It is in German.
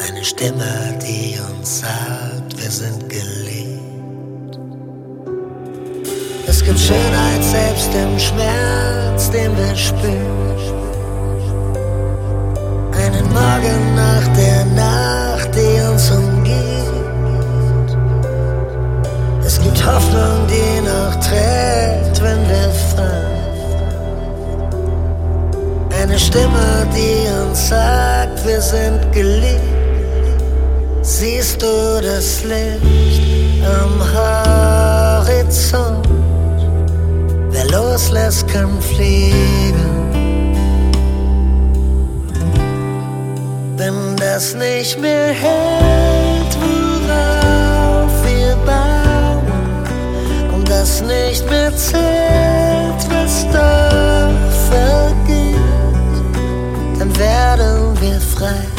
Eine Stimme, die uns sagt, wir sind geliebt. Es gibt Schönheit selbst im Schmerz, den wir spüren. Einen Morgen nach der Nacht, die uns umgibt. Es gibt Hoffnung, die noch trägt, wenn wir fallen. Eine Stimme, die uns sagt, wir sind geliebt. Siehst du das Licht am Horizont? Wer loslässt, kann fliegen. Wenn das nicht mehr hält, worauf wir bauen, und das nicht mehr zählt, was da vergeht, dann werden wir frei.